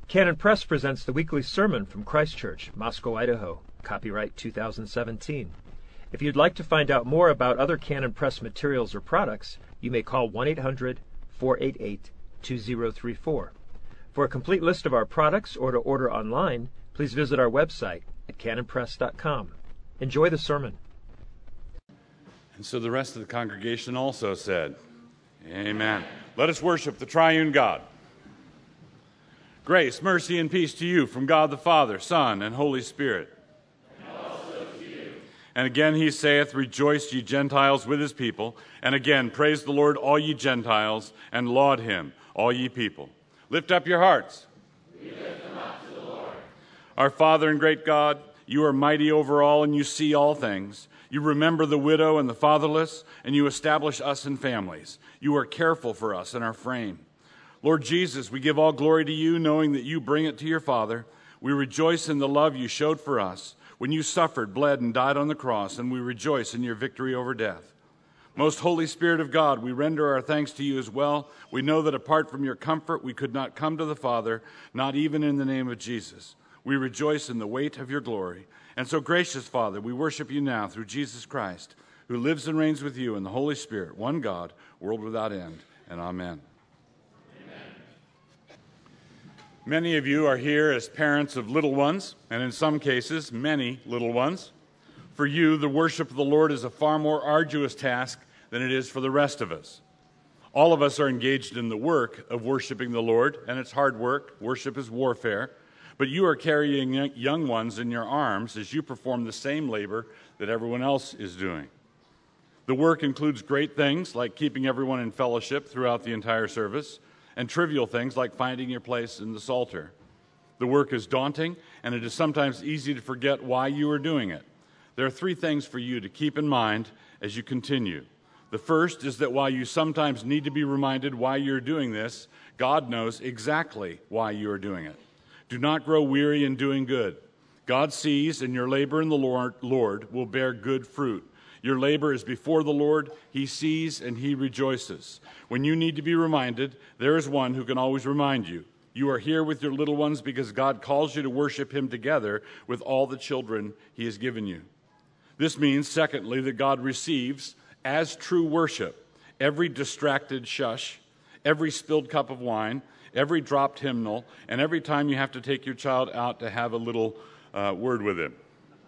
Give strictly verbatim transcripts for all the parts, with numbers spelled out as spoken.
Canon Press presents the weekly sermon from Christ Church, Moscow, Idaho, copyright two thousand seventeen. If you'd like to find out more about other Canon Press materials or products, you may call one eight hundred, four eight eight, two zero three four. For a complete list of our products or to order online, please visit our website at canon press dot com. Enjoy the sermon. And so the rest of the congregation also said, Amen. Let us worship the triune God. Grace, mercy, and peace to you from God the Father, Son, and Holy Spirit. And also to you. And again he saith, Rejoice, ye Gentiles, with his people. And again, praise the Lord, all ye Gentiles, and laud him, all ye people. Lift up your hearts. We lift them up to the Lord. Our Father and great God, you are mighty over all, and you see all things. You remember the widow and the fatherless, and you establish us in families. You are careful for us in our frame. Lord Jesus, we give all glory to you, knowing that you bring it to your Father. We rejoice in the love you showed for us when you suffered, bled, and died on the cross, and we rejoice in your victory over death. Most Holy Spirit of God, we render our thanks to you as well. We know that apart from your comfort, we could not come to the Father, not even in the name of Jesus. We rejoice in the weight of your glory. And so, gracious Father, we worship you now through Jesus Christ, who lives and reigns with you in the Holy Spirit, one God, world without end, and amen. Many of you are here as parents of little ones, and in some cases, many little ones. For you, the worship of the Lord is a far more arduous task than it is for the rest of us. All of us are engaged in the work of worshiping the Lord, and it's hard work. Worship is warfare. But you are carrying young ones in your arms as you perform the same labor that everyone else is doing. The work includes great things like keeping everyone in fellowship throughout the entire service, and trivial things like finding your place in the Psalter. The work is daunting, and it is sometimes easy to forget why you are doing it. There are three things for you to keep in mind as you continue. The first is that while you sometimes need to be reminded why you're doing this, God knows exactly why you are doing it. Do not grow weary in doing good. God sees, and your labor in the Lord, Lord will bear good fruit. Your labor is before the Lord. He sees and he rejoices. When you need to be reminded, there is one who can always remind you. You are here with your little ones because God calls you to worship him together with all the children he has given you. This means, secondly, that God receives as true worship every distracted shush, every spilled cup of wine, every dropped hymnal, and every time you have to take your child out to have a little uh, word with him.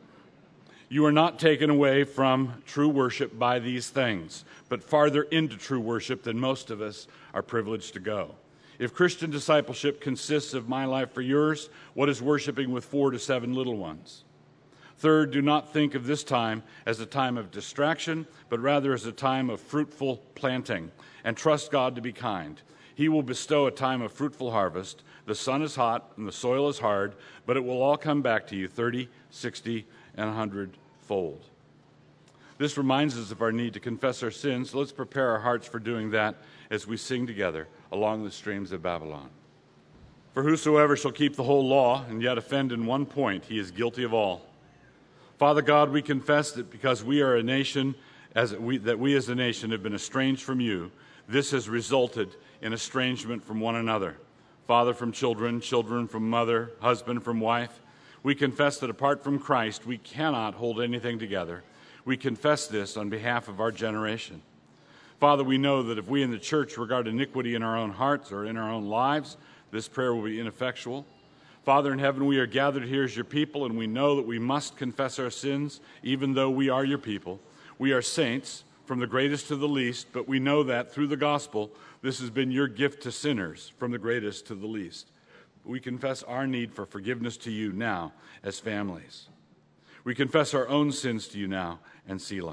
You are not taken away from true worship by these things, but farther into true worship than most of us are privileged to go. If Christian discipleship consists of my life for yours, what is worshiping with four to seven little ones? Third, do not think of this time as a time of distraction, but rather as a time of fruitful planting, and trust God to be kind. He will bestow a time of fruitful harvest. The sun is hot and the soil is hard, but it will all come back to you thirty, sixty, and a hundred fold. This reminds us of our need to confess our sins, so let's prepare our hearts for doing that as we sing together along the streams of Babylon. For whosoever shall keep the whole law and yet offend in one point, he is guilty of all. Father God, we confess that because we are a nation, as we, that we as a nation have been estranged from you, this has resulted in estrangement from one another. Father from children, children from mother, husband from wife. We confess that apart from Christ, we cannot hold anything together. We confess this on behalf of our generation. Father, we know that if we in the church regard iniquity in our own hearts or in our own lives, this prayer will be ineffectual. Father in heaven, we are gathered here as your people, and we know that we must confess our sins, even though we are your people. We are saints, from the greatest to the least, but we know that through the gospel, this has been your gift to sinners, from the greatest to the least. We confess our need for forgiveness to you now as families. We confess our own sins to you now, and Selah.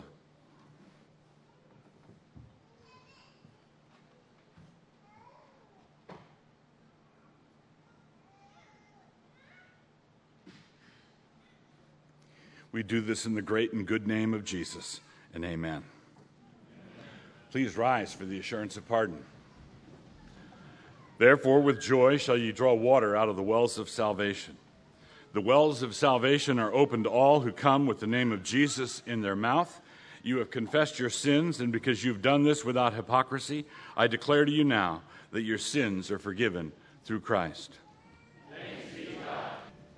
We do this in the great and good name of Jesus, and amen. Please rise for the assurance of pardon. Therefore, with joy shall ye draw water out of the wells of salvation. The wells of salvation are open to all who come with the name of Jesus in their mouth. You have confessed your sins, and because you've done this without hypocrisy, I declare to you now that your sins are forgiven through Christ.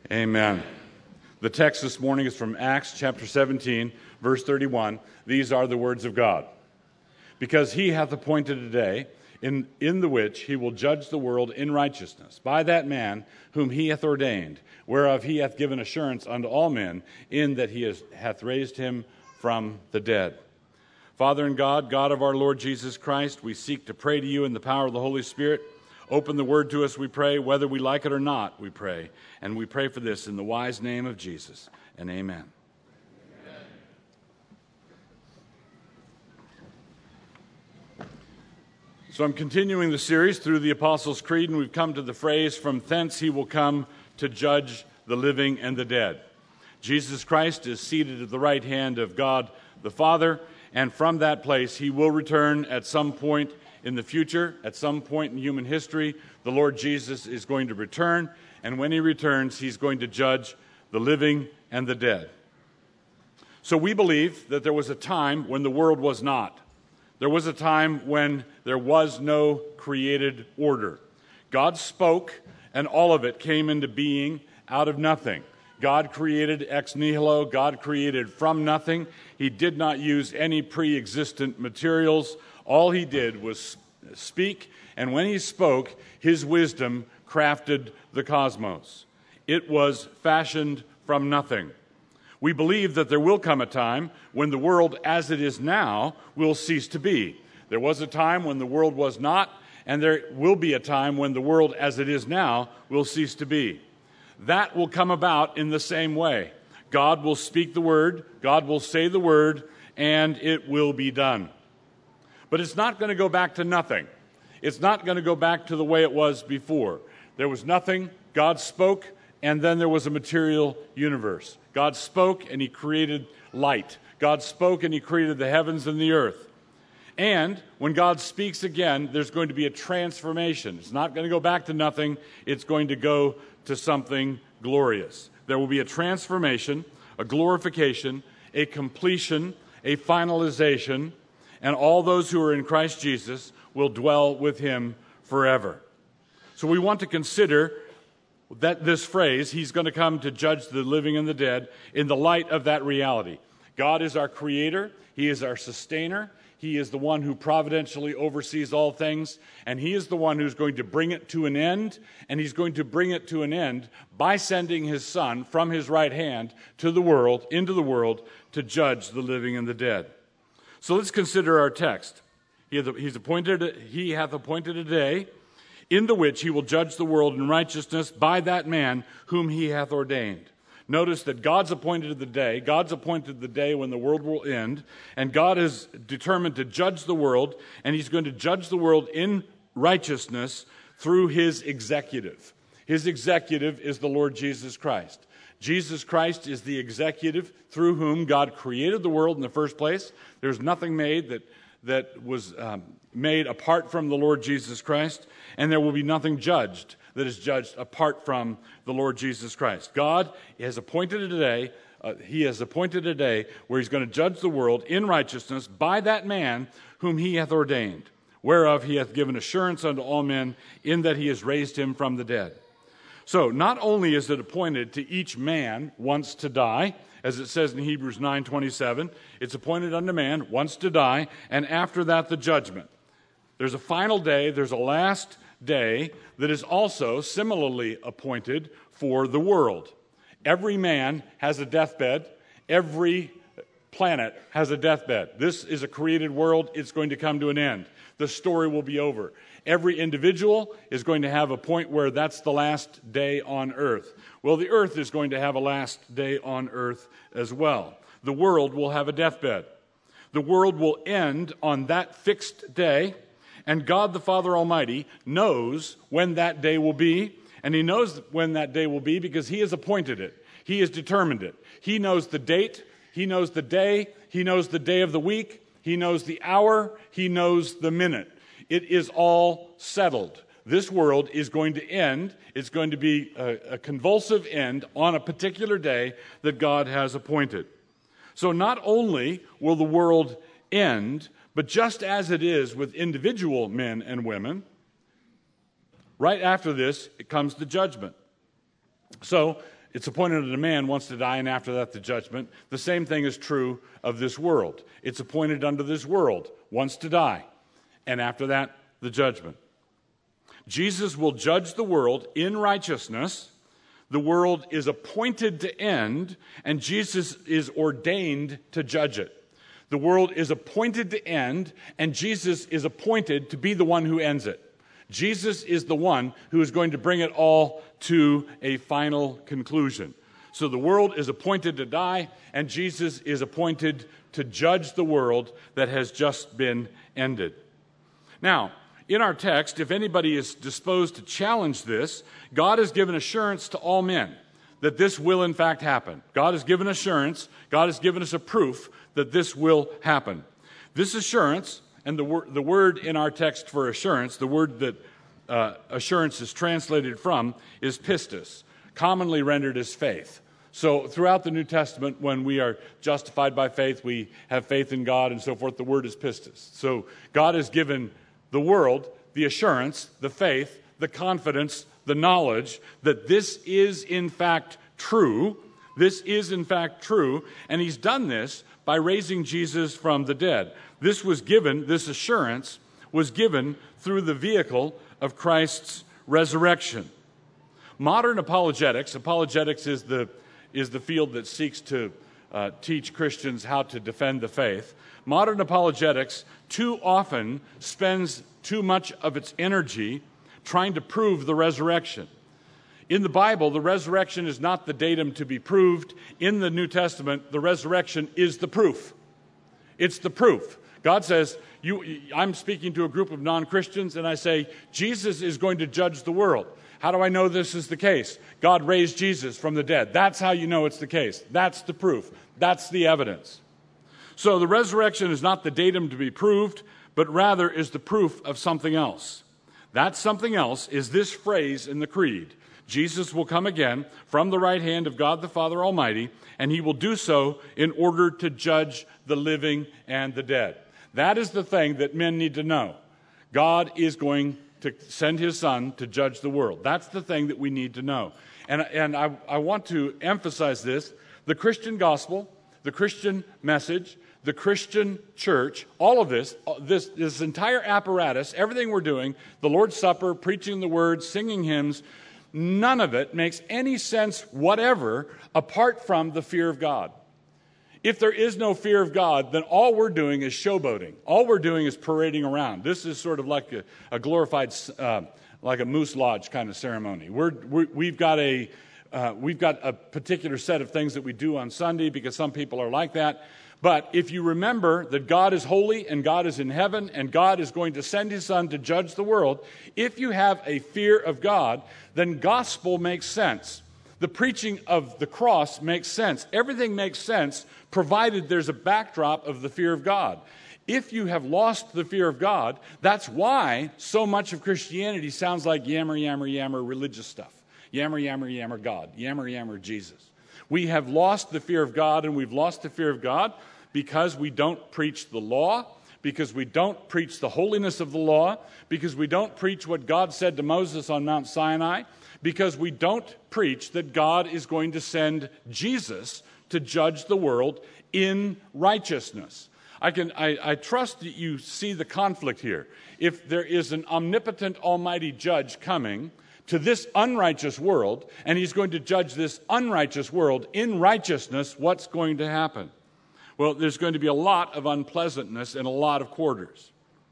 Amen. The text this morning is from Acts chapter seventeen, verse thirty-one. These are the words of God. Because he hath appointed a day in, in the which he will judge the world in righteousness, by that man whom he hath ordained, whereof he hath given assurance unto all men, in that he has, hath raised him from the dead. Father and God, God of our Lord Jesus Christ, we seek to pray to you in the power of the Holy Spirit. Open the word to us, we pray, whether we like it or not, we pray. And we pray for this in the wise name of Jesus, and amen. So I'm continuing the series through the Apostles' Creed, and we've come to the phrase, from thence he will come to judge the living and the dead. Jesus Christ is seated at the right hand of God the Father, and from that place he will return at some point in the future, at some point in human history. The Lord Jesus is going to return, and when he returns, he's going to judge the living and the dead. So we believe that there was a time when the world was not. There was a time when there was no created order. God spoke, and all of it came into being out of nothing. God created ex nihilo. God created from nothing. He did not use any pre-existent materials. All he did was speak, and when he spoke, his wisdom crafted the cosmos. It was fashioned from nothing. We believe that there will come a time when the world as it is now will cease to be. There was a time when the world was not, and there will be a time when the world as it is now will cease to be. That will come about in the same way. God will speak the word, God will say the word, and it will be done. But it's not going to go back to nothing. It's not going to go back to the way it was before. There was nothing, God spoke, and then there was a material universe. God spoke and he created light. God spoke and he created the heavens and the earth. And when God speaks again, there's going to be a transformation. It's not going to go back to nothing. It's going to go to something glorious. There will be a transformation, a glorification, a completion, a finalization, and all those who are in Christ Jesus will dwell with him forever. So we want to consider that this phrase, he's going to come to judge the living and the dead, in the light of that reality. God is our creator. He is our sustainer. He is the one who providentially oversees all things, and he is the one who's going to bring it to an end, and he's going to bring it to an end by sending his Son from his right hand to the world, into the world, to judge the living and the dead. So let's consider our text. He hath, he's appointed, he hath appointed a day in the which he will judge the world in righteousness by that man whom he hath ordained. Notice that God's appointed the day. God's appointed the day when the world will end, and God is determined to judge the world, and he's going to judge the world in righteousness through his executive. His executive is the Lord Jesus Christ. Jesus Christ is the executive through whom God created the world in the first place. There's nothing made that, that was um, made apart from the Lord Jesus Christ, and there will be nothing judged that is judged apart from the Lord Jesus Christ. God has appointed a day, uh, he has appointed a day where he's going to judge the world in righteousness by that man whom he hath ordained, whereof he hath given assurance unto all men, in that he has raised him from the dead. So not only is it appointed to each man once to die, as it says in Hebrews nine twenty-seven, it's appointed unto man once to die, and after that the judgment. There's a final day, there's a last day that is also similarly appointed for the world. Every man has a deathbed. Every planet has a deathbed. This is a created world. It's going to come to an end. The story will be over. Every individual is going to have a point where that's the last day on earth. Well, the earth is going to have a last day on earth as well. The world will have a deathbed. The world will end on that fixed day, and God the Father Almighty knows when that day will be, and he knows when that day will be because he has appointed it. He has determined it. He knows the date. He knows the day. He knows the day of the week. He knows the hour. He knows the minute. It is all settled. This world is going to end. It's going to be a, a convulsive end on a particular day that God has appointed. So not only will the world end, but just as it is with individual men and women, right after this, it comes the judgment. So It's appointed unto man once to die, and after that the judgment. The same thing is true of this world. It's appointed unto this world once to die, and after that the judgment. Jesus will judge the world in righteousness. The world is appointed to end, and Jesus is ordained to judge it. The world is appointed to end, and Jesus is appointed to be the one who ends it. Jesus is the one who is going to bring it all to a final conclusion. So the world is appointed to die, and Jesus is appointed to judge the world that has just been ended. Now, in our text, if anybody is disposed to challenge this, God has given assurance to all men that this will in fact happen. God has given assurance, God has given us a proof that this will happen. This assurance, and the, wor- the word in our text for assurance, the word that uh, assurance is translated from, is pistis, commonly rendered as faith. So throughout the New Testament, when we are justified by faith, we have faith in God and so forth, the word is pistis. So God has given the world the assurance, the faith, the confidence, the knowledge that this is in fact true. This is in fact true, and he's done this by raising Jesus from the dead. This was given, this assurance was given through the vehicle of Christ's resurrection. Modern apologetics, apologetics is the, is the field that seeks to uh, teach Christians how to defend the faith. Modern apologetics too often spends too much of its energy trying to prove the resurrection. In the Bible, the resurrection is not the datum to be proved. In the New Testament, the resurrection is the proof. It's the proof. God says, you, I'm speaking to a group of non-Christians, and I say, Jesus is going to judge the world. How do I know this is the case? God raised Jesus from the dead. That's how you know it's the case. That's the proof. That's the evidence. So the resurrection is not the datum to be proved, but rather is the proof of something else. That something else is this phrase in the Creed. Jesus will come again from the right hand of God the Father Almighty, and he will do so in order to judge the living and the dead. That is the thing that men need to know. God is going to send his Son to judge the world. That's the thing that we need to know. And, and I, I want to emphasize this. The Christian gospel, the Christian message, the Christian church, all of this, this, this entire apparatus, everything we're doing, the Lord's Supper, preaching the word, singing hymns, none of it makes any sense whatever apart from the fear of God. If there is no fear of God, then all we're doing is showboating. All we're doing is parading around. This is sort of like a, a glorified, uh, like a Moose Lodge kind of ceremony. We're, we're, we've got a, uh, we've got a particular set of things that we do on Sunday because some people are like that. But if you remember that God is holy and God is in heaven and God is going to send his Son to judge the world, if you have a fear of God, then gospel makes sense. The preaching of the cross makes sense. Everything makes sense provided there's a backdrop of the fear of God. If you have lost the fear of God, that's why so much of Christianity sounds like yammer, yammer, yammer religious stuff. Yammer, yammer, yammer God. Yammer, yammer Jesus. We have lost the fear of God, and we've lost the fear of God because we don't preach the law, because we don't preach the holiness of the law, because we don't preach what God said to Moses on Mount Sinai, because we don't preach that God is going to send Jesus to judge the world in righteousness. I can, I, I trust that you see the conflict here. If there is an omnipotent, almighty judge coming to this unrighteous world, and he's going to judge this unrighteous world in righteousness, what's going to happen? Well, there's going to be a lot of unpleasantness and a lot of quarters.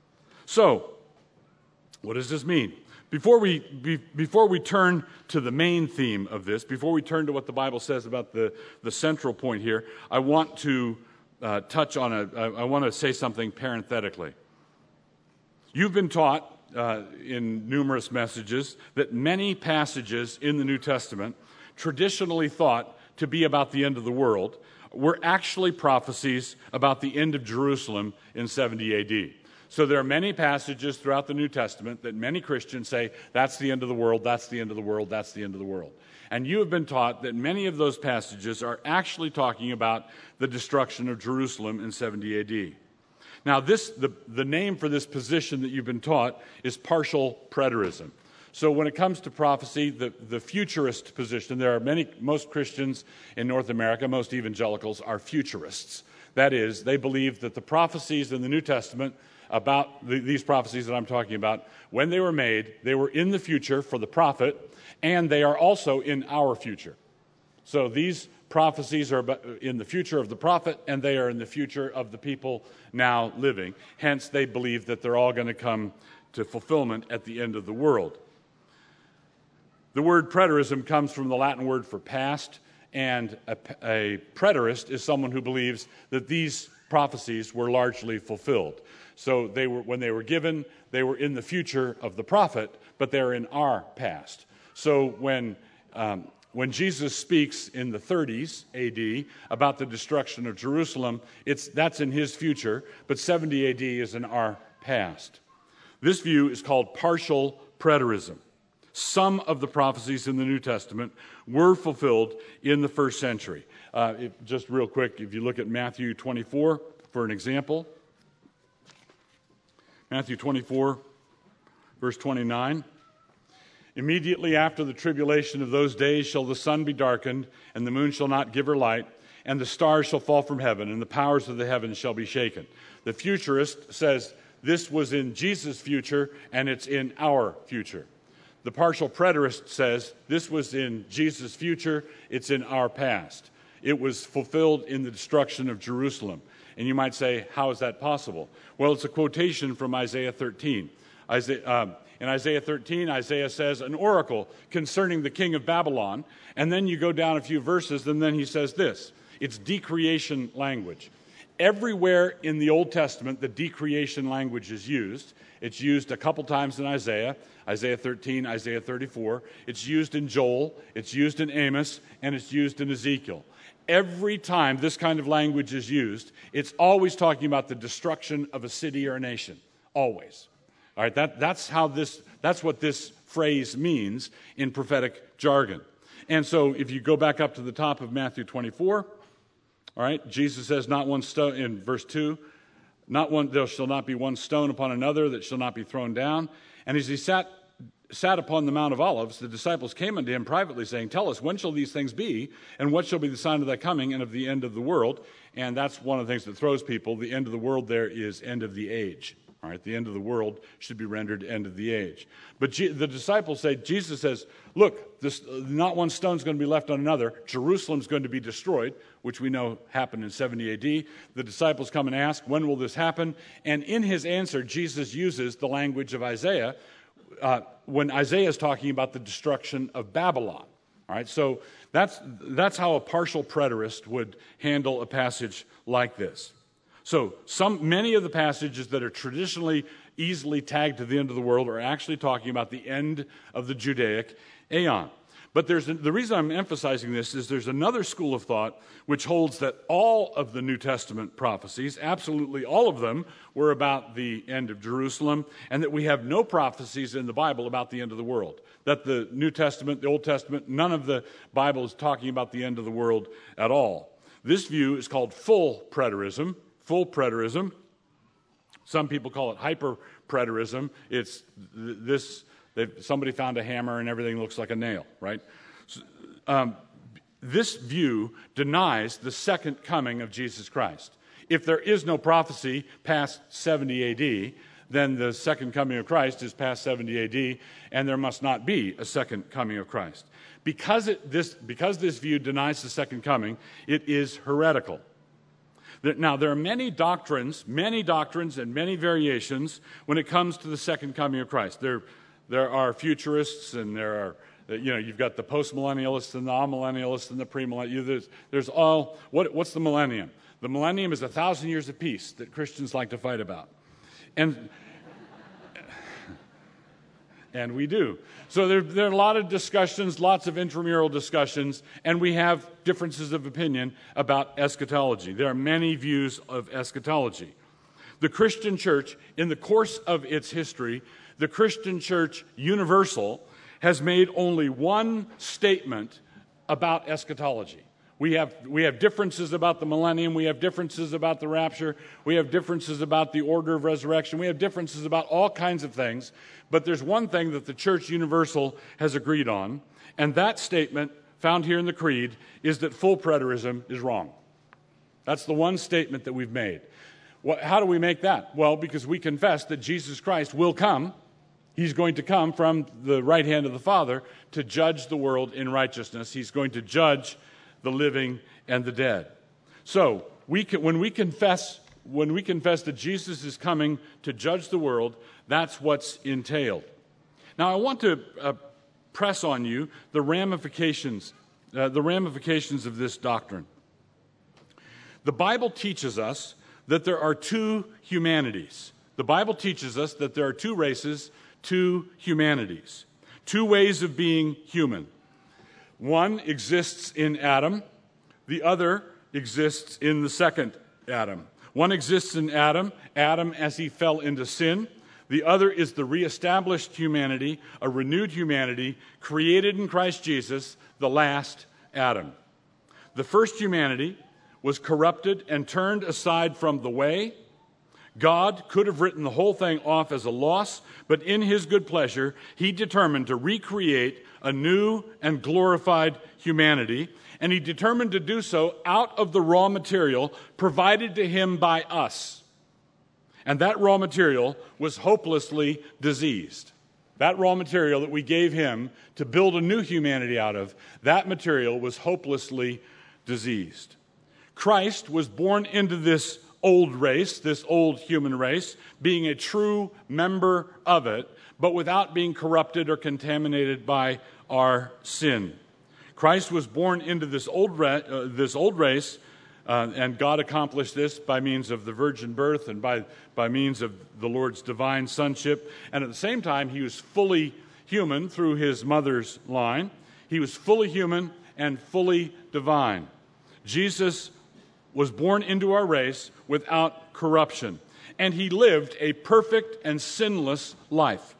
So, what does this mean? Before we, be, before we turn to the main theme of this, before we turn to what the Bible says about the, the central point here, I want to uh, touch on a, I, I want to say something parenthetically. You've been taught uh, in numerous messages that many passages in the New Testament, traditionally thought to be about the end of the world, were actually prophecies about the end of Jerusalem in seventy A D. So there are many passages throughout the New Testament that many Christians say, that's the end of the world, that's the end of the world, that's the end of the world. And you have been taught that many of those passages are actually talking about the destruction of Jerusalem in seventy A D. Now, this the, the name for this position that you've been taught is partial preterism. So when it comes to prophecy, the, the futurist position, there are many, most Christians in North America, most evangelicals are futurists. That is, they believe that the prophecies in the New Testament about the, these prophecies that I'm talking about, when they were made, they were in the future for the prophet, and they are also in our future. So these prophecies are in the future of the prophet, and they are in the future of the people now living. Hence, they believe that they're all going to come to fulfillment at the end of the world. The word preterism comes from the Latin word for past, and a, a preterist is someone who believes that these prophecies were largely fulfilled. So they were, when they were given, they were in the future of the prophet, but they're in our past. So when um, when Jesus speaks in the thirties A D about the destruction of Jerusalem, it's that's in his future, but seventy A D is in our past. This view is called partial preterism. Some of the prophecies in the New Testament were fulfilled in the first century. Uh, if, just real quick, if you look at Matthew twenty-four for an example. Matthew twenty-four, verse twenty-nine. Immediately after the tribulation of those days shall the sun be darkened, and the moon shall not give her light, and the stars shall fall from heaven, and the powers of the heavens shall be shaken. The futurist says this was in Jesus' future, and it's in our future. The partial preterist says this was in Jesus' future, it's in our past. It was fulfilled in the destruction of Jerusalem. And you might say, how is that possible? Well, it's a quotation from Isaiah thirteen. Isaiah, um, in Isaiah thirteen, Isaiah says an oracle concerning the king of Babylon, and then you go down a few verses, and then he says this. It's decreation language. Everywhere in the Old Testament, the decreation language is used. It's used a couple times in Isaiah, Isaiah thirteen, Isaiah thirty-four. It's used in Joel, it's used in Amos, and it's used in Ezekiel. Every time this kind of language is used, it's always talking about the destruction of a city or a nation. Always. All right, that, that's how this, that's what this phrase means in prophetic jargon. And so if you go back up to the top of Matthew twenty-four, all right, Jesus says, not one stone, in verse two, not one, there shall not be one stone upon another that shall not be thrown down. And as he sat sat upon the Mount of Olives, the disciples came unto him privately, saying, tell us, when shall these things be, and what shall be the sign of thy coming and of the end of the world? And that's one of the things that throws people. The end of the world there is end of the age. All right, the end of the world should be rendered end of the age. But G- the disciples say, Jesus says, look, this, not one stone is going to be left on another. Jerusalem's going to be destroyed, which we know happened in seventy A D. The disciples come and ask, when will this happen? And in his answer, Jesus uses the language of Isaiah, Uh, when Isaiah is talking about the destruction of Babylon. All right, so that's that's how a partial preterist would handle a passage like this. So some many of the passages that are traditionally easily tagged to the end of the world are actually talking about the end of the Judaic aeon. But there's the reason I'm emphasizing this is there's another school of thought which holds that all of the New Testament prophecies, absolutely all of them, were about the end of Jerusalem, and that we have no prophecies in the Bible about the end of the world. That the New Testament, the Old Testament, none of the Bible is talking about the end of the world at all. This view is called full preterism. Full preterism. Some people call it hyper preterism. It's this. They've, somebody found a hammer and everything looks like a nail, right? So, um, this view denies the second coming of Jesus Christ. If there is no prophecy past seventy A D, then the second coming of Christ is past seventy A D, and there must not be a second coming of Christ. Because, it, this, because this view denies the second coming, it is heretical. Now, there are many doctrines, many doctrines and many variations when it comes to the second coming of Christ. There There are futurists, and there are, you know, you've got the postmillennialists and the amillennialists and the premillennialists. There's, there's all, what, what's the millennium? The millennium is a thousand years of peace that Christians like to fight about. And, and we do. So there, there are a lot of discussions, lots of intramural discussions, and we have differences of opinion about eschatology. There are many views of eschatology. The Christian church, in the course of its history, the Christian church universal has made only one statement about eschatology. We have, we have differences about the millennium. We have differences about the rapture. We have differences about the order of resurrection. We have differences about all kinds of things. But there's one thing that the Church Universal has agreed on, and that statement found here in the Creed is that full preterism is wrong. That's the one statement that we've made. What, how do we make that? Well, because we confess that Jesus Christ will come. He's going to come from the right hand of the Father to judge the world in righteousness. He's going to judge the living and the dead. So we can, when we confess, when we confess that Jesus is coming to judge the world, that's what's entailed. Now, I want to uh, press on you the ramifications, uh, the ramifications of this doctrine. The Bible teaches us that there are two humanities. The Bible teaches us that there are two races, two humanities, two ways of being human. One exists in Adam, the other exists in the second Adam. One exists in Adam, Adam as he fell into sin. The other is the reestablished humanity, a renewed humanity, created in Christ Jesus, the last Adam. The first humanity was corrupted and turned aside from the way. God could have written the whole thing off as a loss, but in his good pleasure, he determined to recreate a new and glorified humanity, and he determined to do so out of the raw material provided to him by us. And that raw material was hopelessly diseased. That raw material that we gave him to build a new humanity out of, that material was hopelessly diseased. Christ was born into this old race, this old human race, being a true member of it, but without being corrupted or contaminated by our sin. Christ was born into this old ra- uh, this old race, uh, and God accomplished this by means of the virgin birth and by, by means of the Lord's divine sonship. And at the same time, he was fully human through his mother's line. He was fully human and fully divine. Jesus was born into our race without corruption, and he lived a perfect and sinless life.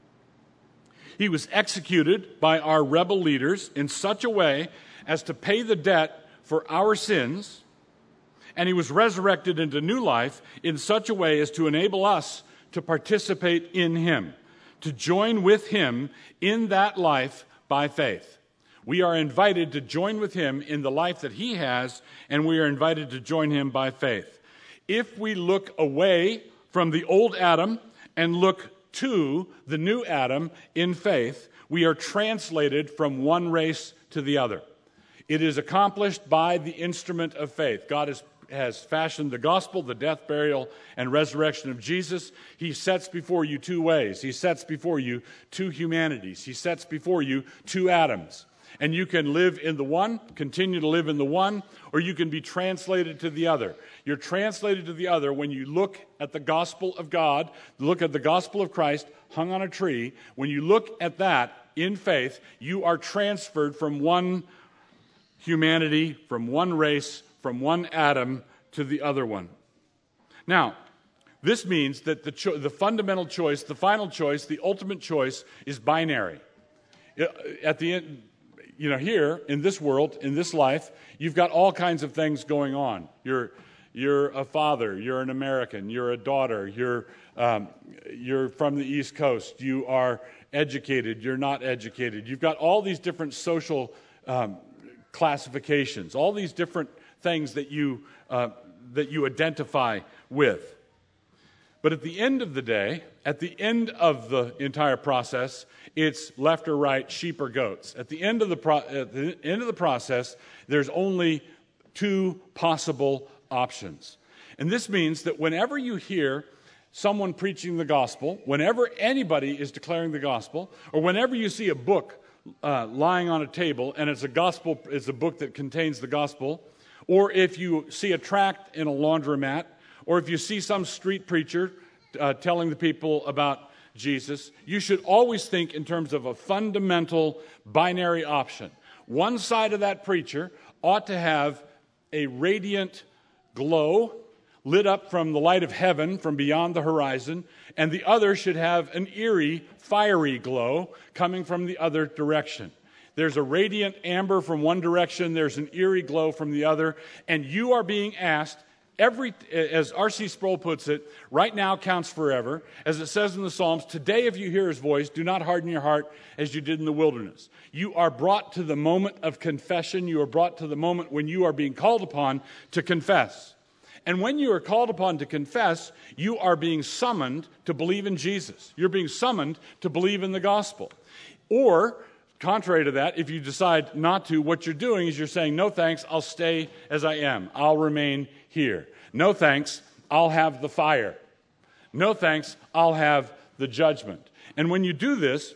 He was executed by our rebel leaders in such a way as to pay the debt for our sins, and he was resurrected into new life in such a way as to enable us to participate in him, to join with him in that life by faith. We are invited to join with him in the life that he has, and we are invited to join him by faith. If we look away from the old Adam and look to the new Adam in faith, we are translated from one race to the other. It is accomplished by the instrument of faith. God has, has fashioned the gospel, the death, burial, and resurrection of Jesus. He sets before you two ways. He sets before you two humanities. He sets before you two Adams. And you can live in the one, continue to live in the one, or you can be translated to the other. You're translated to the other when you look at the gospel of God, look at the gospel of Christ hung on a tree. When you look at that in faith, you are transferred from one humanity, from one race, from one Adam to the other one. Now, this means that the, cho- the fundamental choice, the final choice, the ultimate choice is binary. At the end, you know, here in this world, in this life, you've got all kinds of things going on. You're you're a father, you're an American, you're a daughter, you're um, you're from the East Coast, you are educated, you're not educated. You've got all these different social um, classifications, all these different things that you uh, that you identify with. But at the end of the day, at the end of the entire process, it's left or right, sheep or goats. At the end of the pro- at the end of the process, there's only two possible options. And this means that whenever you hear someone preaching the gospel, whenever anybody is declaring the gospel, or whenever you see a book uh, lying on a table and it's a gospel, it's a book that contains the gospel, or if you see a tract in a laundromat, or if you see some street preacher uh, telling the people about Jesus, you should always think in terms of a fundamental binary option. One side of that preacher ought to have a radiant glow lit up from the light of heaven from beyond the horizon, and the other should have an eerie, fiery glow coming from the other direction. There's a radiant amber from one direction, there's an eerie glow from the other, and you are being asked, every, as R C Sproul puts it, right now counts forever. As it says in the Psalms, today if you hear his voice, do not harden your heart as you did in the wilderness. You are brought to the moment of confession. You are brought to the moment when you are being called upon to confess. And when you are called upon to confess, you are being summoned to believe in Jesus. You're being summoned to believe in the gospel. Or, contrary to that, if you decide not to, what you're doing is you're saying, no thanks, I'll stay as I am. I'll remain here. No thanks, I'll have the fire. No thanks, I'll have the judgment. And when you do this,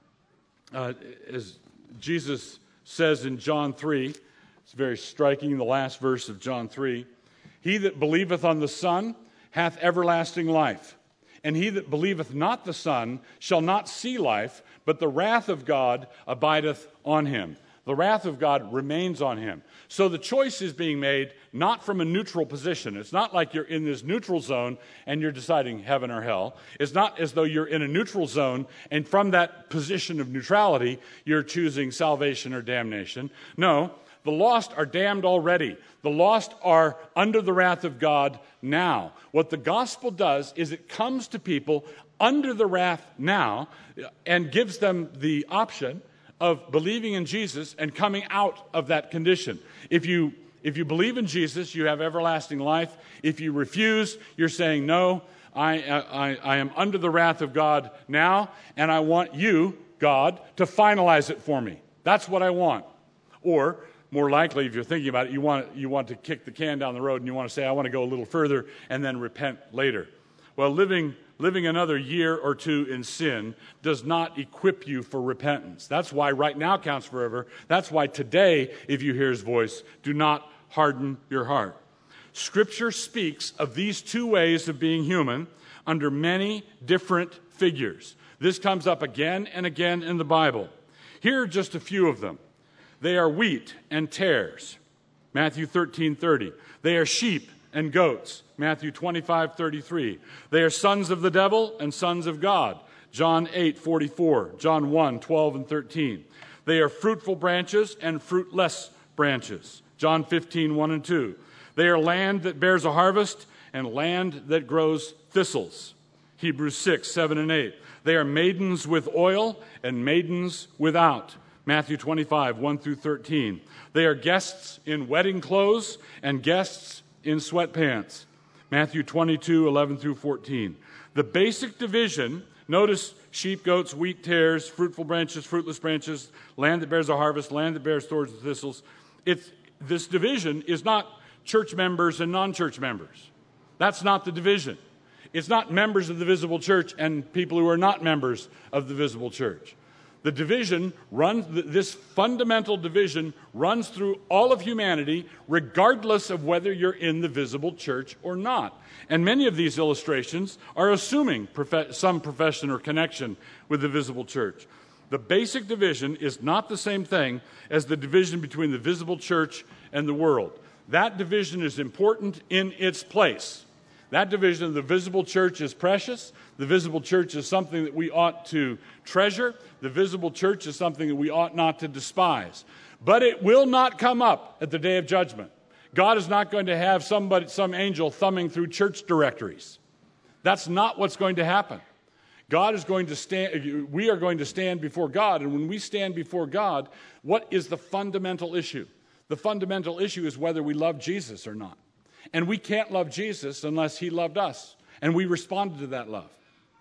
uh, as Jesus says in John three, it's very striking, the last verse of John three, he that believeth on the Son hath everlasting life, and he that believeth not the Son shall not see life, but the wrath of God abideth on him. The wrath of God remains on him. So the choice is being made not from a neutral position. It's not like you're in this neutral zone and you're deciding heaven or hell. It's not as though you're in a neutral zone and from that position of neutrality, you're choosing salvation or damnation. No, the lost are damned already. The lost are under the wrath of God now. What the gospel does is it comes to people under the wrath now and gives them the option of believing in Jesus and coming out of that condition. If you if you believe in Jesus, you have everlasting life. If you refuse, you're saying, no, I, I, I am under the wrath of God now, and I want you, God, to finalize it for me. That's what I want. Or, more likely, if you're thinking about it, you want, you want to kick the can down the road and you want to say, I want to go a little further and then repent later. Well, living living another year or two in sin does not equip you for repentance. That's why right now counts forever. That's why today, if you hear his voice, do not harden your heart. Scripture speaks of these two ways of being human under many different figures. This comes up again and again in the Bible. Here are just a few of them. They are wheat and tares, Matthew thirteen thirty. They are sheep and goats, Matthew twenty-five thirty-three. They are sons of the devil and sons of God, John eight forty-four, John one twelve and thirteen. They are fruitful branches and fruitless branches, John fifteen one and two. They are land that bears a harvest and land that grows thistles, Hebrews six seven and eight. They are maidens with oil and maidens without, Matthew twenty-five one through thirteen. They are guests in wedding clothes and guests in sweatpants, Matthew twenty-two eleven through fourteen. The basic division, notice sheep, goats, wheat, tares, fruitful branches, fruitless branches, land that bears a harvest, land that bears thorns and thistles. It's, this division is not church members and non-church members. That's not the division. It's not members of the visible church and people who are not members of the visible church. The division runs, this fundamental division runs through all of humanity, regardless of whether you're in the visible church or not. And many of these illustrations are assuming prof- some profession or connection with the visible church. The basic division is not the same thing as the division between the visible church and the world. That division is important in its place. That division of the visible church is precious. The visible church is something that we ought to treasure. The visible church is something that we ought not to despise. But it will not come up at the day of judgment. God is not going to have somebody, some angel thumbing through church directories. That's not what's going to happen. God is going to stand, we are going to stand before God, and when we stand before God, what is the fundamental issue? The fundamental issue is whether we love Jesus or not. And we can't love Jesus unless he loved us, and we responded to that love.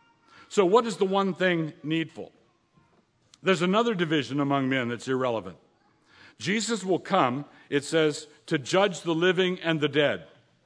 So what is the one thing needful? There's another division among men that's irrelevant. Jesus will come, it says, to judge the living and the dead.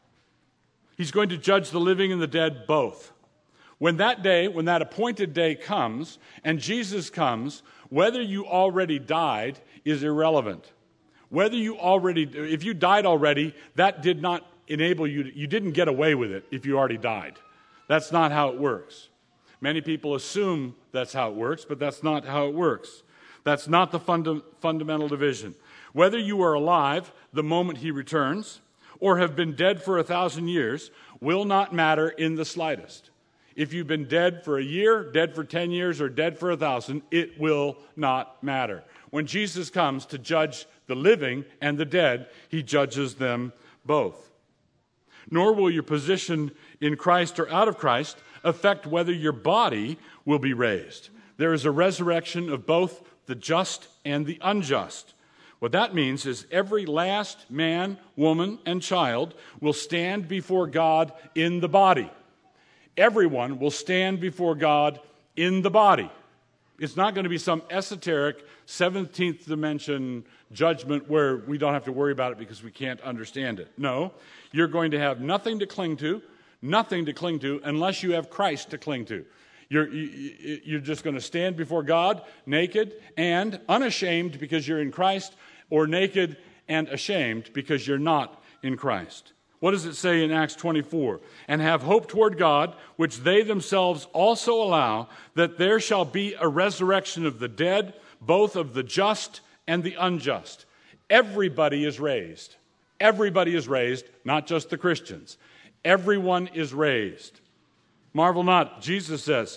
He's going to judge the living and the dead both. When that day, when that appointed day comes, and Jesus comes, whether you already died is irrelevant. Whether you already, if you died already, that did not enable you, to, you didn't get away with it if you already died. That's not how it works. Many people assume that's how it works, but that's not how it works. That's not the funda- fundamental division. Whether you are alive the moment he returns or have been dead for a thousand years will not matter in the slightest. If you've been dead for a year, dead for ten years, or dead for a thousand, it will not matter. When Jesus comes to judge the living and the dead, he judges them both. Nor will your position in Christ or out of Christ affect whether your body will be raised. There is a resurrection of both the just and the unjust. What that means is every last man, woman, and child will stand before God in the body. Everyone will stand before God in the body. It's not going to be some esoteric seventeenth dimension judgment where we don't have to worry about it because we can't understand it. No, you're going to have nothing to cling to, nothing to cling to unless you have Christ to cling to. You're, you're just going to stand before God naked and unashamed because you're in Christ, or naked and ashamed because you're not in Christ. What does it say in Acts twenty-four? And have hope toward God, which they themselves also allow, that there shall be a resurrection of the dead, both of the just and the unjust. Everybody is raised. Everybody is raised, not just the Christians. Everyone is raised. Marvel not, Jesus says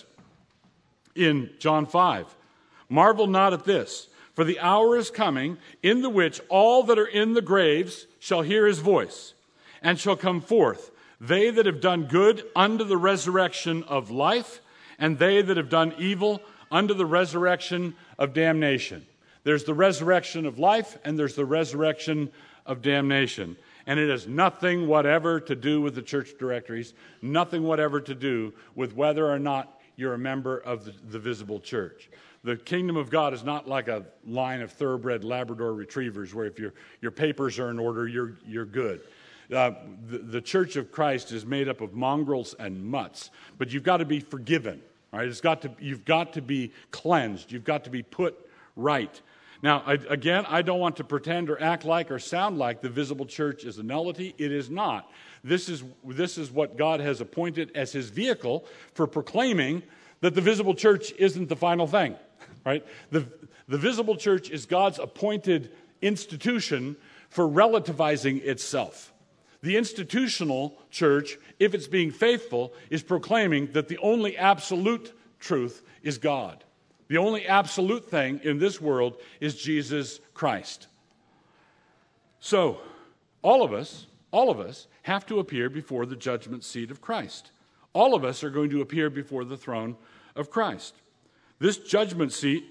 in John five, marvel not at this, for the hour is coming in the which all that are in the graves shall hear his voice, and shall come forth, they that have done good unto the resurrection of life, and they that have done evil unto the resurrection of damnation. There's the resurrection of life, and there's the resurrection of damnation. And it has nothing whatever to do with the church directories, nothing whatever to do with whether or not you're a member of the, the visible church. The kingdom of God is not like a line of thoroughbred Labrador retrievers where if your, your papers are in order, you're, you're good. Uh, the, the Church of Christ is made up of mongrels and mutts, but you've got to be forgiven. All right, it's got to. You've got to be cleansed. You've got to be put right. Now, I, again, I don't want to pretend or act like or sound like the visible church is a nullity. It is not. This is this is what God has appointed as His vehicle for proclaiming that the visible church isn't the final thing. Right? The the visible church is God's appointed institution for relativizing itself. The institutional church, if it's being faithful, is proclaiming that the only absolute truth is God. The only absolute thing in this world is Jesus Christ. So, all of us, all of us have to appear before the judgment seat of Christ. All of us are going to appear before the throne of Christ. This judgment seat,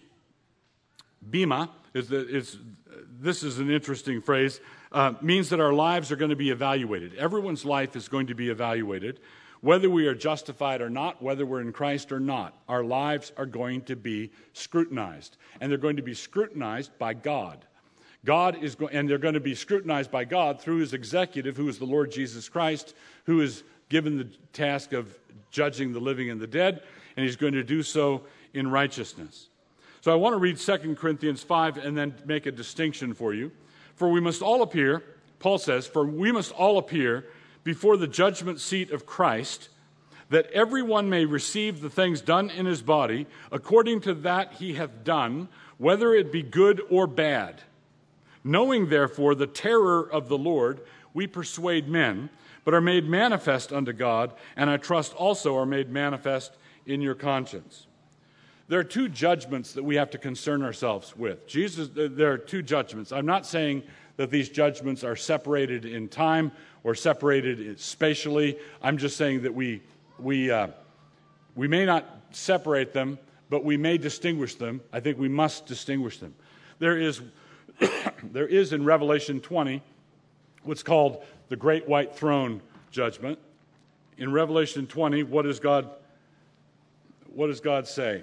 bema, is, the, is this is an interesting phrase, uh, means that our lives are going to be evaluated. Everyone's life is going to be evaluated. Whether we are justified or not, whether we're in Christ or not, our lives are going to be scrutinized. And they're going to be scrutinized by God. God is go- and they're going to be scrutinized by God through His executive, who is the Lord Jesus Christ, who is given the task of judging the living and the dead, and He's going to do so in righteousness. So I want to read Second Corinthians five and then make a distinction for you. For we must all appear, Paul says, for we must all appear before the judgment seat of Christ, that everyone may receive the things done in his body according to that he hath done, whether it be good or bad. Knowing therefore the terror of the Lord, we persuade men, but are made manifest unto God, and I trust also are made manifest in your conscience. There are two judgments that we have to concern ourselves with. Jesus, there are two judgments. I'm not saying that these judgments are separated in time or separated spatially. I'm just saying that we we uh, we may not separate them, but we may distinguish them. I think we must distinguish them. There is there is in Revelation twenty what's called the Great White Throne judgment. In Revelation twenty, what does God what does God say?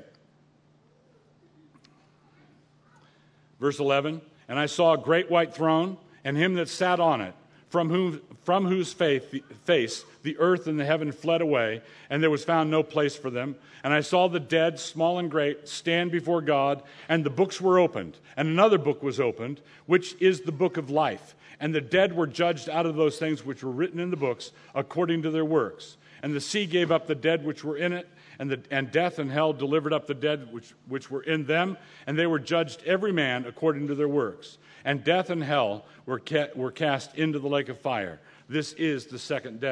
Verse eleven, and I saw a great white throne, and him that sat on it, from whom from whose faith, face the earth and the heaven fled away, and there was found no place for them. And I saw the dead, small and great, stand before God, and the books were opened. And another book was opened, which is the book of life. And the dead were judged out of those things which were written in the books, according to their works. And the sea gave up the dead which were in it, and, the, and death and hell delivered up the dead which, which were in them, and they were judged every man according to their works. And death and hell were, ca- were cast into the lake of fire. This is the second death.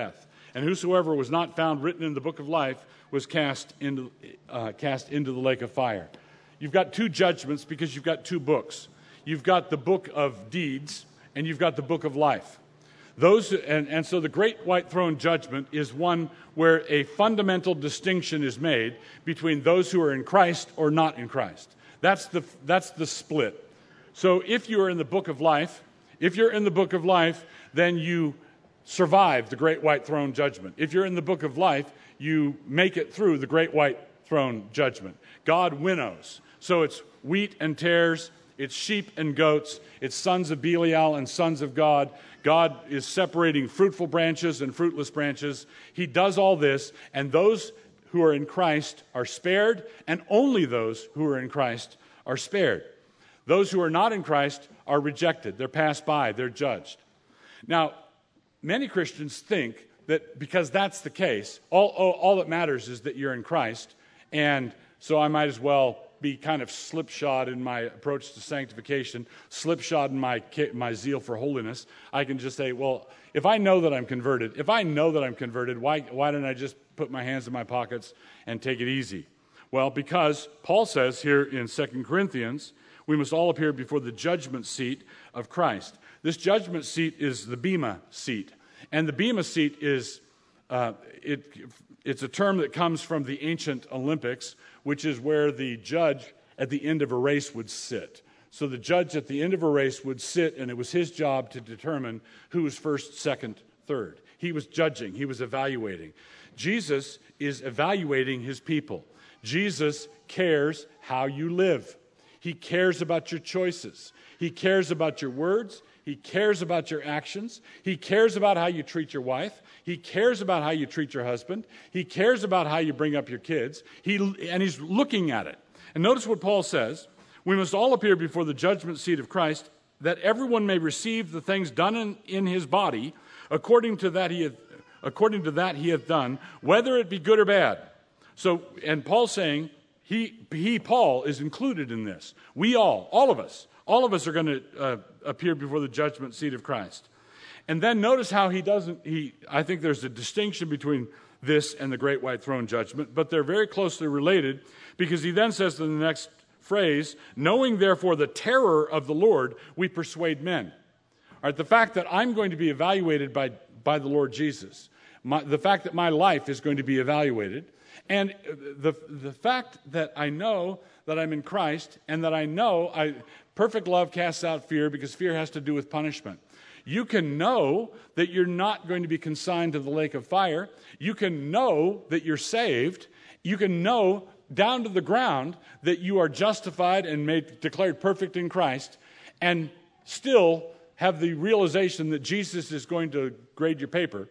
and whosoever was not found written in the book of life was cast into, uh, cast into the lake of fire. You've got two judgments because you've got two books. You've got the book of deeds, and you've got the book of life. Those and, and so the great white throne judgment is one where a fundamental distinction is made between those who are in Christ or not in Christ. That's the that's the split. So if you are in the book of life, if you're in the book of life, then you survive the great white throne judgment. If you're in the book of life, you make it through the great white throne judgment. God winnows. So it's wheat and tares, it's sheep and goats, it's sons of Belial and sons of God. God is separating fruitful branches and fruitless branches. He does all this, and those who are in Christ are spared, and only those who are in Christ are spared. Those who are not in Christ are rejected. They're passed by. They're judged. Now, many Christians think that because that's the case, all, all, all that matters is that you're in Christ, and so I might as well be kind of slipshod in my approach to sanctification, slipshod in my my zeal for holiness. I can just say, well, if I know that I'm converted, if I know that I'm converted, why why don't I just put my hands in my pockets and take it easy? Well, because Paul says here in Second Corinthians, we must all appear before the judgment seat of Christ. This judgment seat is the Bema seat. And the Bema seat is, uh, it, it's a term that comes from the ancient Olympics, which is where the judge at the end of a race would sit. So the judge at the end of a race would sit, and it was his job to determine who was first, second, third. He was judging. He was evaluating. Jesus is evaluating his people. Jesus cares how you live. He cares about your choices. He cares about your words. He cares about your actions. He cares about how you treat your wife. He cares about how you treat your husband. He cares about how you bring up your kids. He, and he's looking at it. And notice what Paul says. We must all appear before the judgment seat of Christ, that everyone may receive the things done in, in his body, according to that he hath, according to that he hath done, whether it be good or bad. So, and Paul's saying, he, he, Paul, is included in this. We all, all of us, all of us are going to uh, appear before the judgment seat of Christ. And then notice how he doesn't, he, I think there's a distinction between this and the great white throne judgment, but they're very closely related, because he then says in the next phrase, knowing therefore the terror of the Lord, we persuade men. All right, the fact that I'm going to be evaluated by, by the Lord Jesus, my, the fact that my life is going to be evaluated, and the, the fact that I know that I'm in Christ, and that I know I, perfect love casts out fear, because fear has to do with punishment. You can know that you're not going to be consigned to the lake of fire. You can know that you're saved. You can know down to the ground that you are justified and made declared perfect in Christ, and still have the realization that Jesus is going to grade your paper,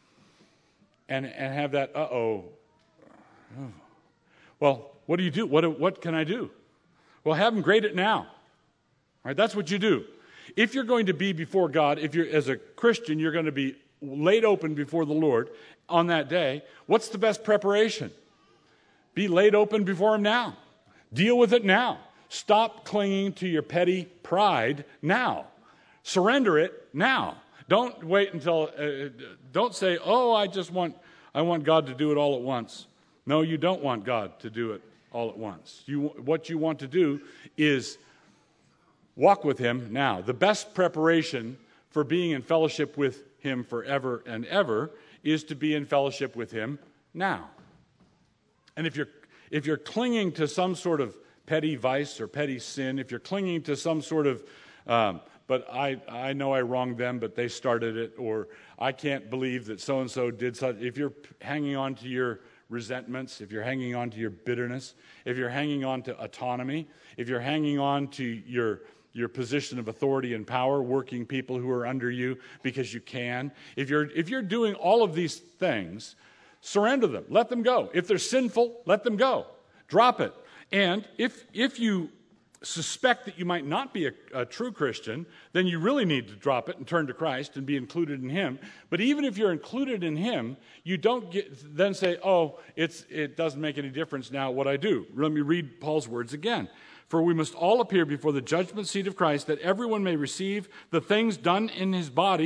and, and have that, uh-oh. Oh. Well, what do you do? What, what can I do? Well, have him grade it now. All right, that's what you do. If you're going to be before God, if you're as a Christian, you're going to be laid open before the Lord on that day, what's the best preparation? Be laid open before him now. Deal with it now. Stop clinging to your petty pride now. Surrender it now. Don't wait until, uh, don't say, oh, I just want, I want God to do it all at once. No, you don't want God to do it all at once. You, what you want to do is walk with him now. The best preparation for being in fellowship with him forever and ever is to be in fellowship with him now. And if you're if you're clinging to some sort of petty vice or petty sin, if you're clinging to some sort of, um, but I, I know I wronged them, but they started it, or I can't believe that so-and-so did such, if you're hanging on to your resentments, if you're hanging on to your bitterness, if you're hanging on to autonomy, if you're hanging on to your your position of authority and power, working people who are under you because you can, if you're if you're doing all of these things, surrender them. Let them go. If they're sinful, let them go. Drop it. And if if you suspect that you might not be a, a true Christian, then you really need to drop it and turn to Christ and be included in him. But even if you're included in him, you don't get, then say, oh, it's it doesn't make any difference now what I do. Let me read Paul's words again. For we must all appear before the judgment seat of Christ, that everyone may receive the things done in his body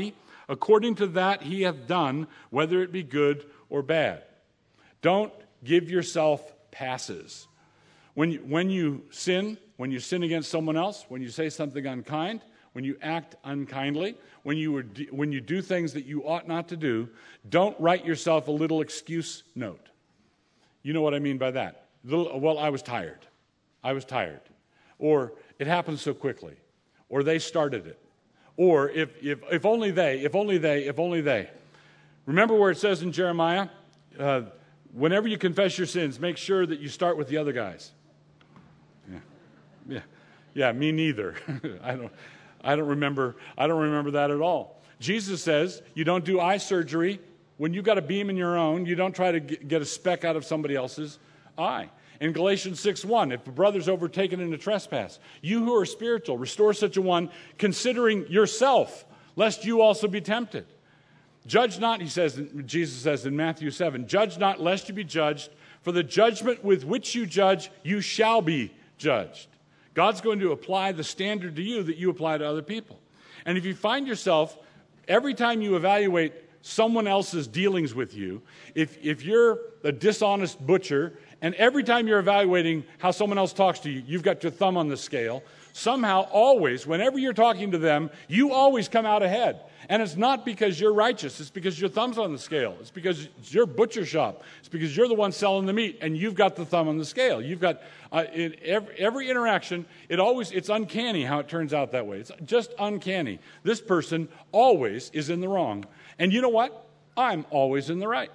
according to that he hath done, whether it be good or bad. Don't give yourself passes. When you, when you sin, when you sin against someone else, when you say something unkind, when you act unkindly, when you, were, when you do things that you ought not to do, don't write yourself a little excuse note. You know what I mean by that? Little, well, I was tired. I was tired. Or it happened so quickly. Or they started it. Or if, if, if only they, if only they, if only they. Remember where it says in Jeremiah, uh, whenever you confess your sins, make sure that you start with the other guys. Yeah, yeah, yeah. Me neither. I don't, I don't remember. I don't remember that at all. Jesus says you don't do eye surgery when you've got a beam in your own. You don't try to get a speck out of somebody else's eye. In Galatians six one, if a brother's overtaken in a trespass, you who are spiritual, restore such a one, considering yourself, lest you also be tempted. Judge not, he says, Jesus says in Matthew seven, judge not lest you be judged, for the judgment with which you judge, you shall be judged. God's going to apply the standard to you that you apply to other people. And if you find yourself, every time you evaluate someone else's dealings with you, if, if you're a dishonest butcher, and every time you're evaluating how someone else talks to you, you've got your thumb on the scale, somehow, always, whenever you're talking to them, you always come out ahead. And it's not because you're righteous. It's because your thumb's on the scale. It's because it's your butcher shop. It's because you're the one selling the meat, and you've got the thumb on the scale. You've got, uh, in every, every interaction, it always, it's uncanny how it turns out that way. It's just uncanny. This person always is in the wrong. And you know what? I'm always in the right.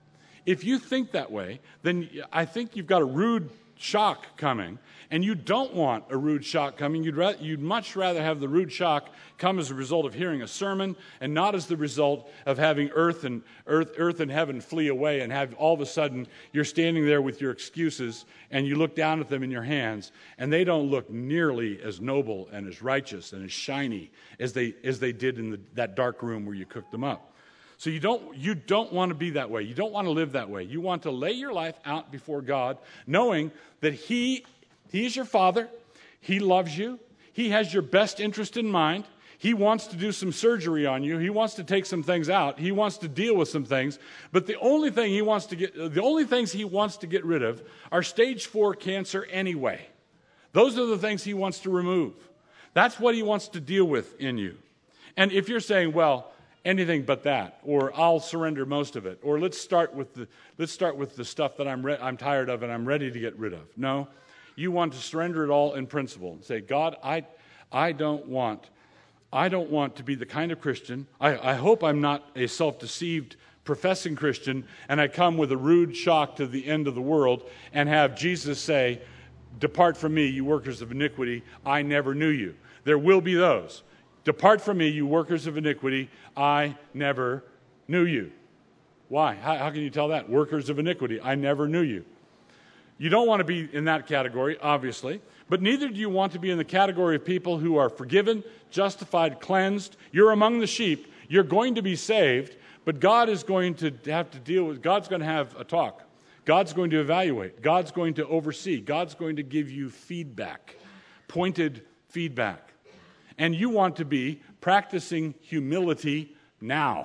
If you think that way, then I think you've got a rude shock coming, and you don't want a rude shock coming. You'd, rather, you'd much rather have the rude shock come as a result of hearing a sermon and not as the result of having earth and earth, earth and heaven flee away and have all of a sudden you're standing there with your excuses and you look down at them in your hands and they don't look nearly as noble and as righteous and as shiny as they, as they did in the, that dark room where you cooked them up. So you don't, you don't want to be that way. You don't want to live that way. You want to lay your life out before God, knowing that He, He is your Father. He loves you. He has your best interest in mind. He wants to do some surgery on you. He wants to take some things out. He wants to deal with some things. But the only thing He wants to get, the only things He wants to get rid of are stage four cancer anyway. Those are the things He wants to remove. That's what He wants to deal with in you. And if you're saying, well, anything but that, or I'll surrender most of it, or let's start with the let's start with the stuff that I'm re- I'm tired of and I'm ready to get rid of. No, you want to surrender it all in principle. Say, God, I I don't want I don't want to be the kind of Christian. I, I hope I'm not a self-deceived professing Christian, and I come with a rude shock to the end of the world and have Jesus say, "Depart from me, you workers of iniquity. I never knew you." There will be those. Depart from me, you workers of iniquity. I never knew you. Why? How, how can you tell that? Workers of iniquity. I never knew you. You don't want to be in that category, obviously, but neither do you want to be in the category of people who are forgiven, justified, cleansed. You're among the sheep. You're going to be saved, but God is going to have to deal with, God's going to have a talk. God's going to evaluate. God's going to oversee. God's going to give you feedback, pointed feedback. And you want to be practicing humility now.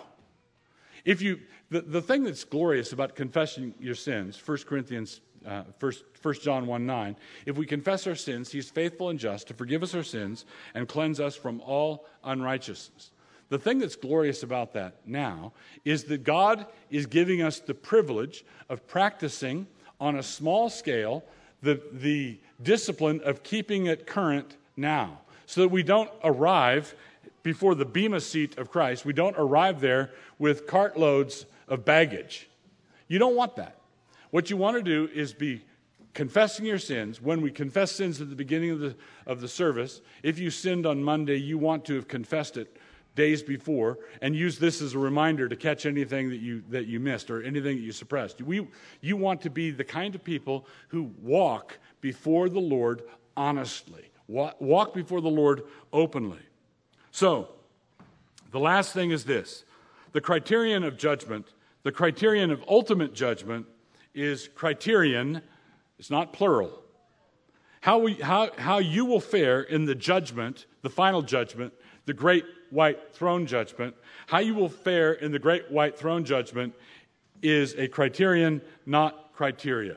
If you, the, the thing that's glorious about confessing your sins, First Corinthians, uh, First, First John one nine, if we confess our sins, He's faithful and just to forgive us our sins and cleanse us from all unrighteousness. The thing that's glorious about that now is that God is giving us the privilege of practicing on a small scale the, the discipline of keeping it current now. So that we don't arrive before the bema seat of Christ. We don't arrive there with cartloads of baggage. You don't want that. What you want to do is be confessing your sins. When we confess sins at the beginning of the, of the service, if you sinned on Monday, you want to have confessed it days before and use this as a reminder to catch anything that you that you missed or anything that you suppressed. We, you want to be the kind of people who walk before the Lord honestly. Walk before the Lord openly. So, the last thing is this. The criterion of judgment, the criterion of ultimate judgment is criterion, it's not plural. How, we, how, how you will fare in the judgment, the final judgment, the great white throne judgment, how you will fare in the great white throne judgment is a criterion, not criteria.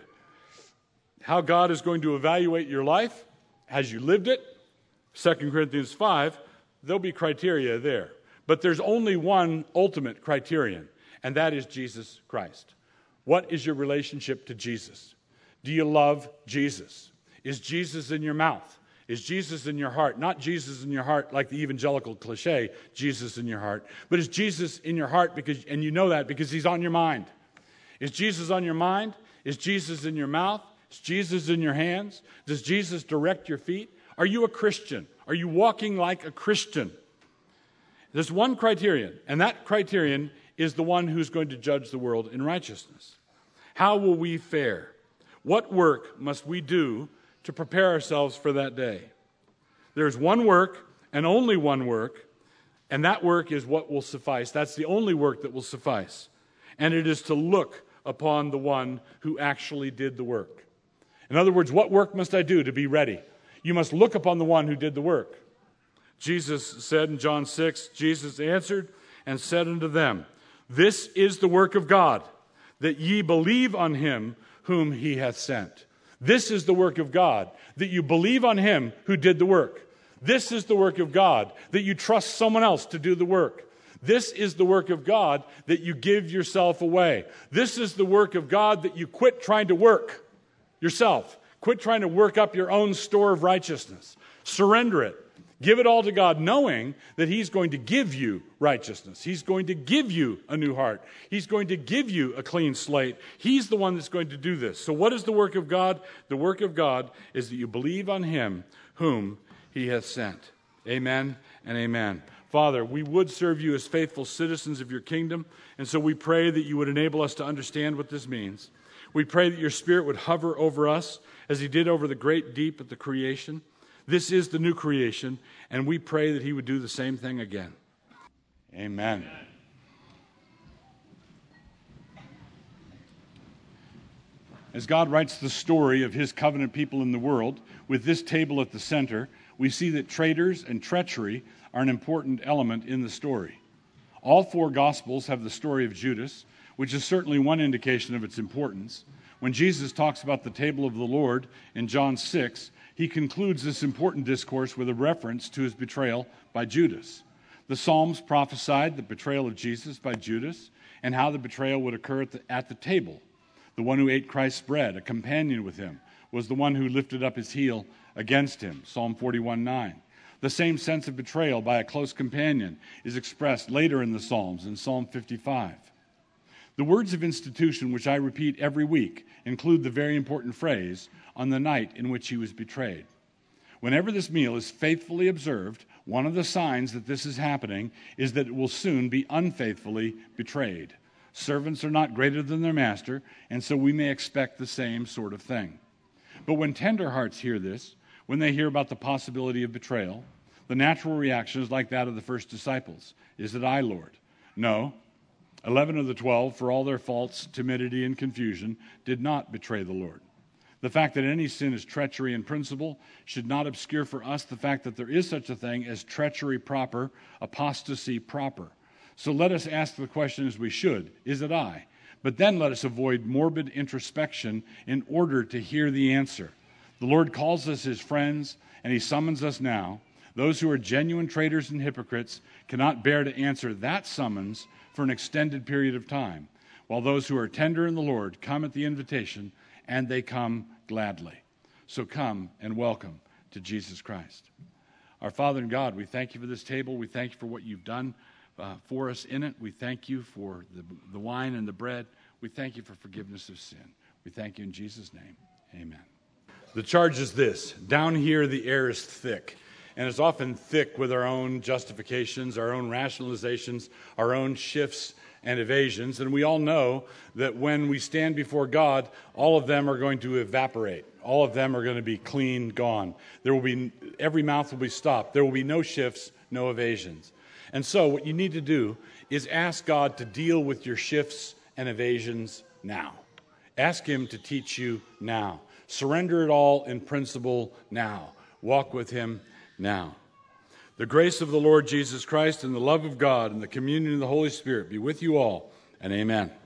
How God is going to evaluate your life as you lived it, Second Corinthians five, there'll be criteria there. But there's only one ultimate criterion, and that is Jesus Christ. What is your relationship to Jesus? Do you love Jesus? Is Jesus in your mouth? Is Jesus in your heart? Not Jesus in your heart like the evangelical cliche, Jesus in your heart, but is Jesus in your heart because, and you know that because he's on your mind. Is Jesus on your mind? Is Jesus in your mouth? Is Jesus in your hands? Does Jesus direct your feet? Are you a Christian? Are you walking like a Christian? There's one criterion, and that criterion is the one who's going to judge the world in righteousness. How will we fare? What work must we do to prepare ourselves for that day? There's one work and only one work, and that work is what will suffice. That's the only work that will suffice. And it is to look upon the one who actually did the work. In other words, what work must I do to be ready? You must look upon the one who did the work. Jesus said in John six, Jesus answered and said unto them, This is the work of God, that ye believe on him whom he hath sent. This is the work of God, that you believe on him who did the work. This is the work of God, that you trust someone else to do the work. This is the work of God, that you give yourself away. This is the work of God, that you quit trying to work yourself. Quit trying to work up your own store of righteousness. Surrender it. Give it all to God, knowing that he's going to give you righteousness. He's going to give you a new heart. He's going to give you a clean slate. He's the one that's going to do this. So what is the work of God? The work of God is that you believe on him whom he hath sent. Amen and amen. Father, we would serve you as faithful citizens of your kingdom, and so we pray that you would enable us to understand what this means. We pray that your Spirit would hover over us as he did over the great deep at the creation. This is the new creation, and we pray that he would do the same thing again. Amen. As God writes the story of his covenant people in the world, with this table at the center, we see that traitors and treachery are an important element in the story. All four Gospels have the story of Judas, which is certainly one indication of its importance. When Jesus talks about the table of the Lord in John six, he concludes this important discourse with a reference to his betrayal by Judas. The Psalms prophesied the betrayal of Jesus by Judas and how the betrayal would occur at the, at the table. The one who ate Christ's bread, a companion with him, was the one who lifted up his heel against him, Psalm forty-one nine. The same sense of betrayal by a close companion is expressed later in the Psalms in Psalm fifty-five. The words of institution, which I repeat every week, include the very important phrase, on the night in which he was betrayed. Whenever this meal is faithfully observed, one of the signs that this is happening is that it will soon be unfaithfully betrayed. Servants are not greater than their master, and so we may expect the same sort of thing. But when tender hearts hear this, when they hear about the possibility of betrayal, the natural reaction is like that of the first disciples. Is it I, Lord? No. Eleven of the twelve, for all their faults, timidity, and confusion, did not betray the Lord. The fact that any sin is treachery in principle should not obscure for us the fact that there is such a thing as treachery proper, apostasy proper. So let us ask the question as we should, is it I? But then let us avoid morbid introspection in order to hear the answer. The Lord calls us his friends, and he summons us now. Those who are genuine traitors and hypocrites cannot bear to answer that summons for an extended period of time, while those who are tender in the Lord come at the invitation, and they come gladly. So come and welcome to Jesus Christ. Our Father and God, we thank you for this table. We thank you for what you've done uh, for us in it. We thank you for the, the wine and the bread. We thank you for forgiveness of sin. We thank you in Jesus' name. Amen. The charge is this. Down here, the air is thick. And it's often thick with our own justifications, our own rationalizations, our own shifts and evasions. And we all know that when we stand before God, all of them are going to evaporate. All of them are going to be clean, gone. There will be, every mouth will be stopped. There will be no shifts, no evasions. And so what you need to do is ask God to deal with your shifts and evasions now. Ask him to teach you now, Surrender it all in principle now. Walk with him now. The grace of the Lord Jesus Christ and the love of God and the communion of the Holy Spirit be with you all, and amen.